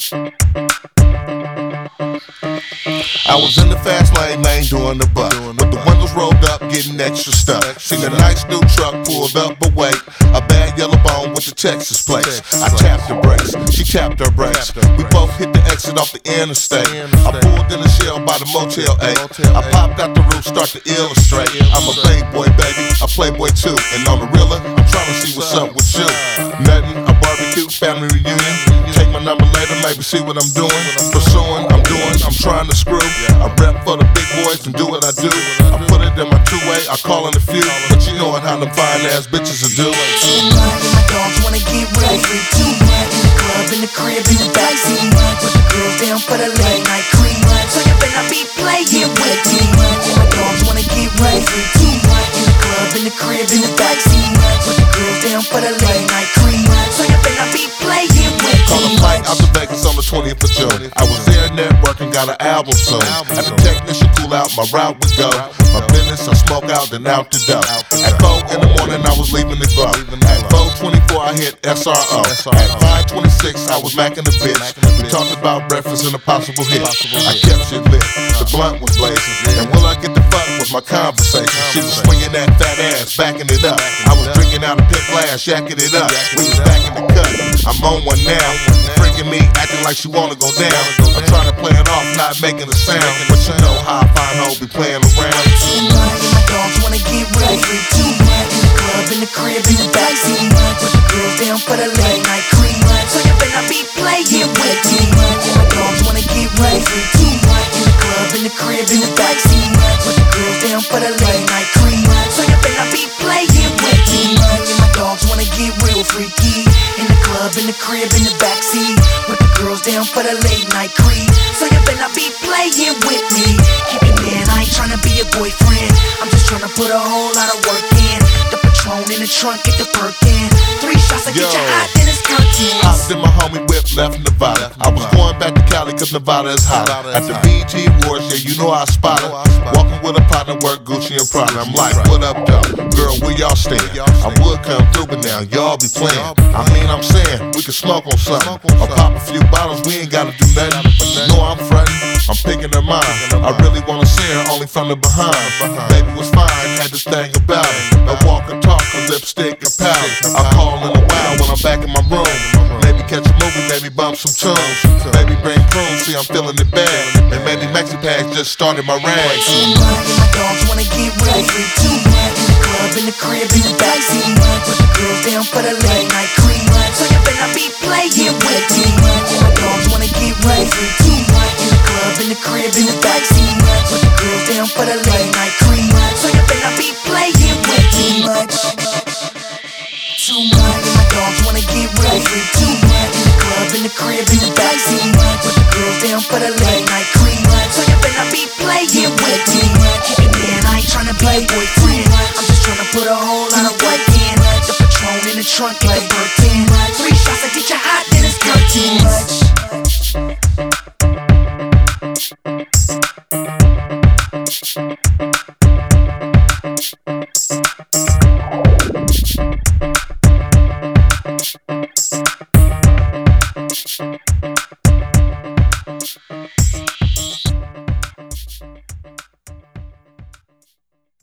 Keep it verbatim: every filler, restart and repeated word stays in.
I was in the fast lane, lane doing the buck, with the windows rolled up, getting extra stuff. Seen a nice new truck pulled up, but wait, a bad yellow bone with the Texas plates. I tapped the brakes, she tapped her brakes. We both hit the exit off the interstate. I pulled in the shell by the Motel eight. I popped out the roof, start to illustrate. I'm a playboy, baby, a playboy too. And on the realer, I'm trying to see what's up with you. Nothing, a barbecue, family reunion. Take my number later, maybe see what I'm doing. Pursuing, I'm doing, I'm trying to screw. I rap for the big boys and do what I do. I put it in my two-way, I call in a few. But you know how them fine-ass bitches will do. Tonight, my dogs wanna get real free. Too much in the club, in the crib, in the backseat. Put the girls down for the late night creep. So you better be playing with me. My dogs wanna get real free. Too much in the club, in the crib, in the backseat. Put the girls down for the late night creep. So you better be playing with me. Call a flight out to Vegas on the twentieth of June. I was there networking, got an album soon. At the technician cool out, my route would go. My business, I smoke out, then out the dough. At four in the morning, I was leaving the club. At four twenty-four, I hit S R O. At five twenty-six, I was macking the bitch. We talked about breakfast and a possible hit. I kept shit lit, the blunt was blazing. And will I get the fuck was my conversation. She was swinging that fat ass, backing it up. I was drinking out a pit glass, shacking it up. We was back in the cut, I'm on one now. Freaking me, acting like she wanna go down. I'm trying to play it off, not making a sound. But you know how I find hoes be playing around. Tonight, my dogs wanna get real free. Too much in the club, in the crib, in the backseat. Put the girls down for the late night creep. So you better be playing with me. My dogs wanna get real free. Too much in the club, in the crib, in the backseat. Put the girls down for the late night creep. So you better be playing with me. My dogs wanna get real freaky. In the club, in the crib, in the backseat. Put the girls down for the late night creep. So you better be playing with me. Keep it man, I ain't tryna be your boyfriend. I'm just tryna put a whole lot of work in. The Patron in the trunk, get the perk in. Three shots to get you hot, then it's curtains. Hopped in my homie whip, left Nevada. I was going back to Cali cause Nevada is hot. At the B E T Awards, yeah, you know I spot it. Walking with a partner, work Gucci and Prada. I'm like, what up, though? Girl, where y'all stand? I would come through, but now y'all be playing. I mean, I'm saying, we can smoke on something. Or pop a few bottles, we ain't gotta do nothing. But you know I'm frontin', I'm picking her mind. I really wanna see her only from the behind. Baby was fine, had this thing about it. I walk and talk, a lipstick and powder. I call in a while when I'm back in my room. Maybe catch a movie, maybe bump some tunes. Maybe bring prunes, see I'm feeling it bad. And maybe Maxi Pads just started my rag. Tonight, my dogs wanna get real free. Too much in the club, in the crib, in the backseat. Put the girls down for the late night creep. So you better be playing with me. My dogs wanna get real free. Too much in the club, in the crib, in the backseat. Put the girls down for the late night creep. So you better be playing with me. Too much, my dogs wanna get real free. Too much in the club, in the crib, in the backseat. Put the girls down for the late night creep. So you better be playing with me. Keep it man, I ain't tryna play boyfriend. I'm just tryna put a whole lot of work in. The Patron in the trunk.